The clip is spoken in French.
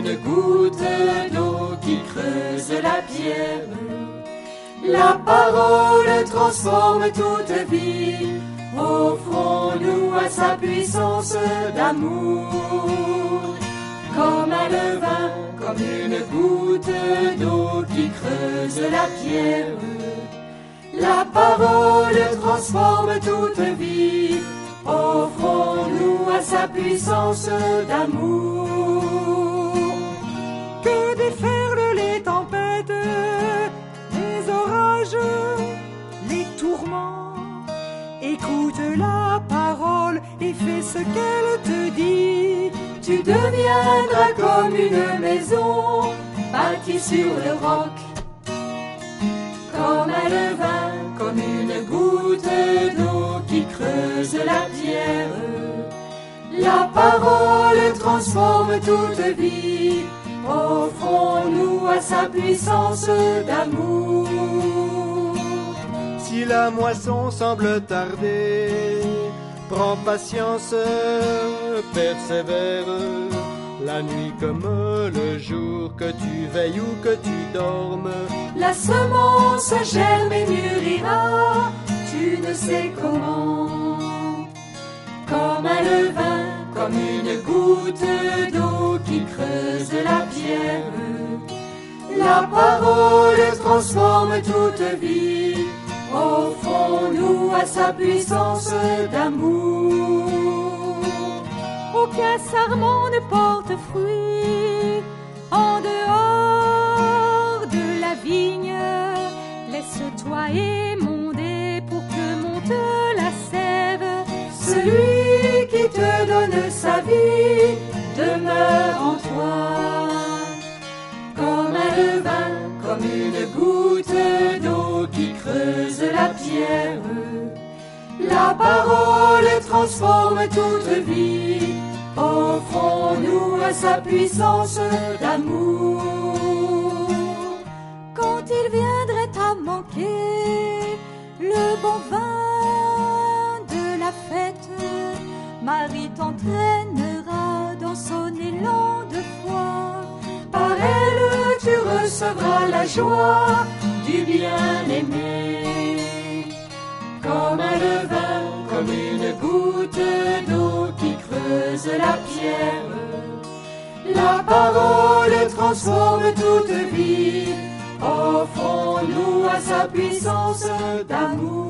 une goutte d'eau qui creuse la pierre. La parole transforme toute vie, offrons-nous à sa puissance d'amour. Comme un levain, comme une goutte d'eau qui creuse la pierre. La parole transforme toute vie, offrons-nous à sa puissance d'amour. Que déferlent les tempêtes, les orages, les tourments. Écoute la parole et fais ce qu'elle te dit. Tu deviendras comme une maison bâtie sur le roc. Comme un levain, comme une goutte d'eau qui creuse la pierre. La parole transforme toute vie, offrons-nous à sa puissance d'amour. Si la moisson semble tarder, prends patience, persévère. La nuit comme le jour, que tu veilles ou que tu dormes, la semence germe et mûrira, tu ne sais comment. Comme un levain, comme une goutte d'eau qui creuse la pierre. La parole transforme toute vie, offrons-nous à sa puissance d'amour. Aucun sarment ne porte fruit en dehors de la vigne. Laisse-toi émonder pour que monte la sève. Celui qui te donne sa vie demeure en toi. Comme un levain, comme une goutte d'eau qui creuse la pierre. La parole transforme toute vie, offrons-nous à sa puissance d'amour. Quand il viendrait à manquer le bon vin de la fête, Marie t'entraînera dans son élan de foi. Par elle tu recevras la joie du bien-aimé. Comme un levain, comme une goutte d'eau qui creuse la pierre. La parole transforme toute vie, offrons-nous à sa puissance d'amour.